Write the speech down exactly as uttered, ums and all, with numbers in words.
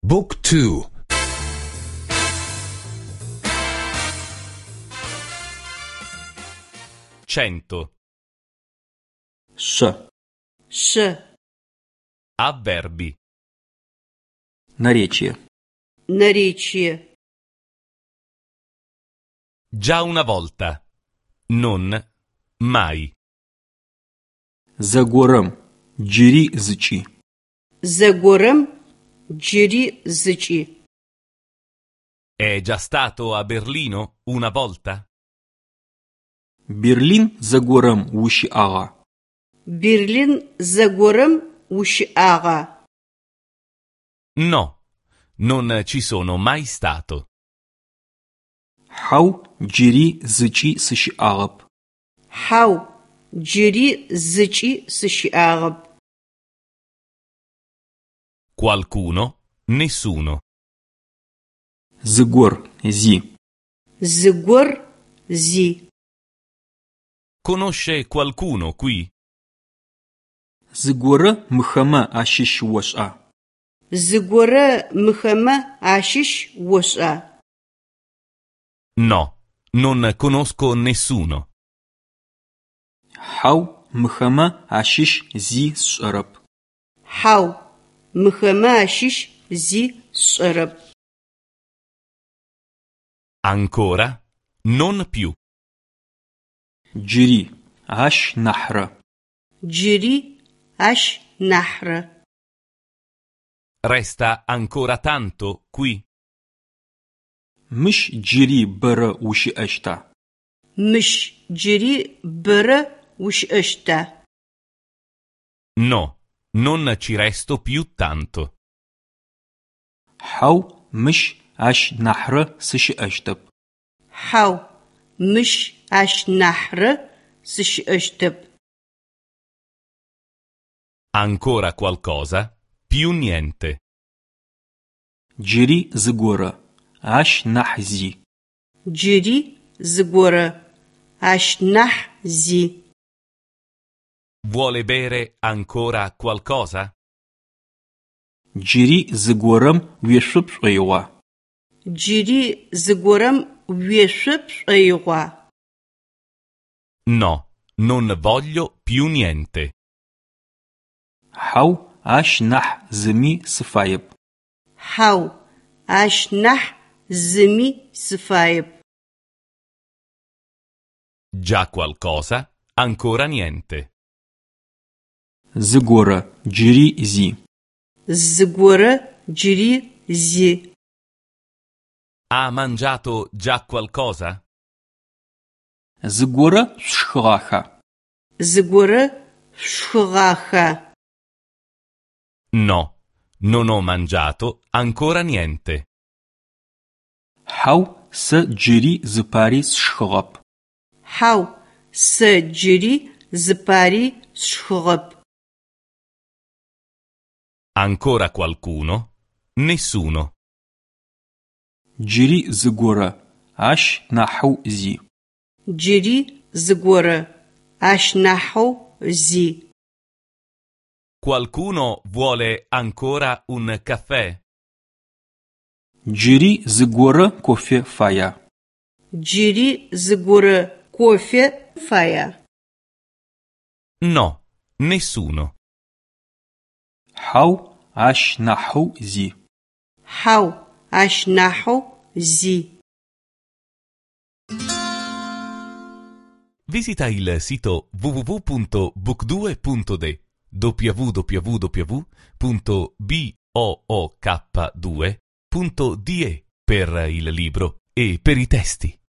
Book two. Cento. Ш. Ш. Avverbi. Наречие. Наречие. Già una volta. Non mai. Загорам. Джири зычи. Зэгорэм джыри зычӏи. È già stato a Berlino una volta? Берлин загорам ущыӏагъа. Берлин зэгорэм ущыӏагъа? No, non ci sono mai stato. Хьау, джири зычи сыщыӏагъэп. Хьау, джыри зычӏи сыщыӏагъэп. Qualcuno, nessuno. Зыгор, зи. Зыгор, зи. Conosce qualcuno qui? Зыгорэ мыхэмэ ащыщ ошӏа. Зыгорэ мыхэмэ ащыщ ошӏа? No, non conosco nessuno. Хьау, мыхэмэ ащыщ зи сшӏэрэп. Хьау, мыхэмэ ащыщ зи сшӏэрэп. Ancora? Non più. Джири, ащ нахьрэ. Джири, ащ нахьрэ. Resta ancora tanto qui? Мыщ джири бэрэ ущыӏэщта? Мыщ джири бэрэ ущыӏэщта? No, non ci resto più tanto. Хьау, мыщ ащ нахьрэ сыщыӏэщтэп. Хьау, мыщ ащ нахьрэ сыщыӏэщтэп. Ancora qualcosa? Più niente. Джири зыгорэ, ащ нахь зи. Джири зыгорэ, ащ нахь зи. Vuole bere ancora qualcosa? Джири зыгорэм уешъуп шӏоигъуа? Джири зыгорэм уешъуп шӏоигъуа? No, non voglio più niente. Хьау, ащ нахь зыми сыфаеп. Хьау, ащ нахь зыми сыфаеп. Già qualcosa? Ancora niente. Зыгорэ, джири зи. Зыгорэ, джири зи. Ha mangiato già qualcosa? Зыгорэ шъушхыгъаха? Зыгорэ шъушхыгъаха? No, non ho mangiato ancora niente. Хьау, сэ джири зыпари сшхыгъэп. Хьау, сэ джири зыпари сшхыгъэп. Ancora qualcuno? Nessuno. Джири зыгорэ, ащ нахьыу зи. Джири зыгорэ, ащ нахьыу зи. Qualcuno vuole ancora un caffè? Джири зыгорэ кофе фая? Джири зыгорэ кофе фая? No, nessuno. Хьау, ащ нахьыу зи. Хьау, ащ нахьыу зи. Visita il sito w w w punto book due punto d w w w punto book due punto d e per il libro e per i testi.